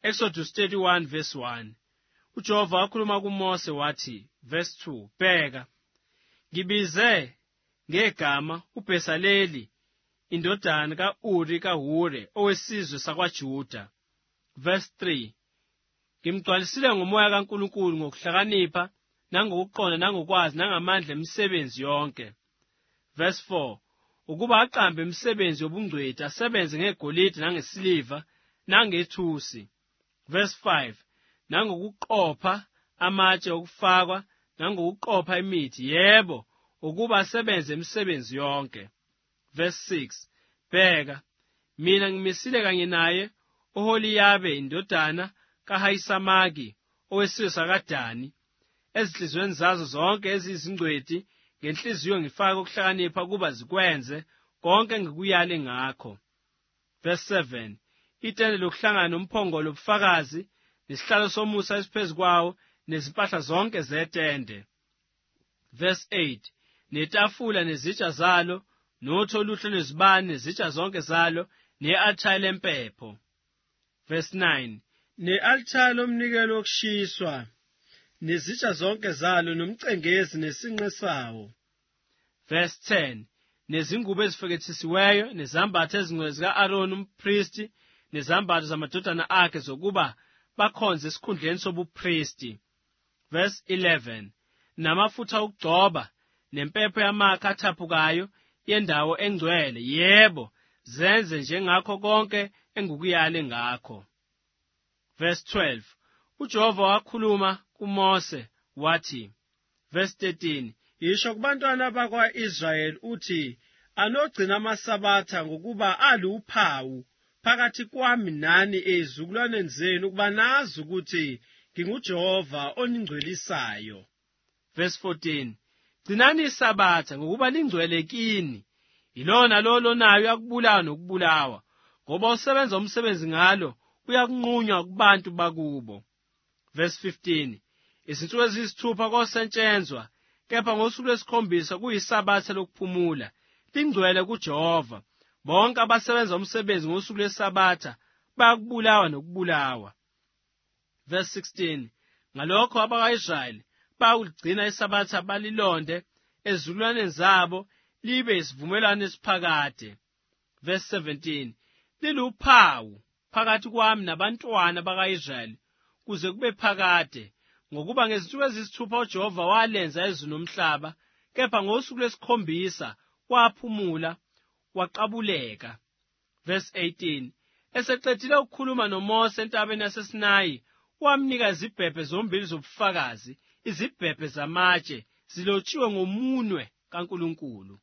Exodus 31 verse 1. uJehova wakhuluma kuMose wathi, verse 2, bheka, ngibize ngegama uBhesaleli indodana ka-Uri kaHure owesizwe sakwaJuda. Verse 3, ngimgcwalisile ngomoya kaNkulunkulu ngokuhlakanipha, nangokuqonda, nangokwazi, nangamandla emisebenzi yonke. Verse 4, ukuba aqambe imisebenzi yobungcweti, asebenze ngegolide nangesiliva nangethusi. Verse 5, nangokuqopha amatshe okufakwa, nangokuqopha imithi, yebo, ukuba asebenze imisebenzi yonke. Verse 6, bheka, mina ngimisile kanye naye uHoliyabe indodana kaHayisamaki owesizwe sakaDani, ezinhliziyweni zazo zonke eziyizingcweti, ngenhliziyo ngifake ukuhlakanipha ukuba zikwenze konke ngikuyale ngakho. Verse 7, itende lokuhlangana nomphongolo obufakazi, nesihlalo somusa esiphezu kwawo, nezimpahla zonke zetende. Verse 8, netafula nezitsha zalo, notho oluhle lwezibane nezitsha zonke zalo, ne-alithari lempepho. Verse 9, ne-alithari lomnikelo wokushiswa, nezitsha zonke zalo, nomcengezi nesinqe sawo. Verse 10, nezingubo ezifekethisiweyo, nezambatho ezingcwele zika-Aroni umphristi, nezambatho zamadodana akhe zokuba bakhonze esikhundleni sobuphristi. Verse 11, namafutha okugcoba, nempepho yamakha athaphukayo yendawo engcwele, yebo, zenze njengakho konke engikuyale ngakho. Verse 12, uJehova wakhuluma kuMose wathi, verse 13, yisho kubantwana bakwa-Israyeli uthi, anogcina amasabatha ngokuba aluphawu phakathi kwami nani ezizukulwaneni zenu, ukuba nazi ukuthi nginguJehova oningcwelisayo. Verse 14, gcinani isabatha ngokuba lingcwele kini, ilona lonayo uyakubulawa nokubulawa, ngoba usebenza umsebenzi ngalo uyakunqunywa kubantu bakubo. Verse 15, izinsuku eziyisithupha kosetshenzwa, kepha ngosuku lwesikhombisa kuyisabatha lokuphumula, lingcwele kuJehova. Bonke abasebenza umsebenzi ngosuku lwesabatha bayakubulawa nokubulawa. Verse 16, ngalokho abaka-Israyeli bayakuligcina isabatha balilonde ezizukulwaneni zabo, libe isivumelwano esiphakade. Verse 17, liluphawu phakathi kwami nabantwana baka-Israyeli kuze kube phakade, ngokuba ngezinsuku eziyisithupha uJehova walenza izulu nomhlaba, kepha ngosuku lwesikhombisa waphumula waqabuleka. Verse 18, eseqedile ukukhuluma noMose entabeni yaseSinayi, wamnika izibhebhe zombili zobufakazi, izibhebhe zamatshe zilotshiwe ngomunwe kaNkulunkulu.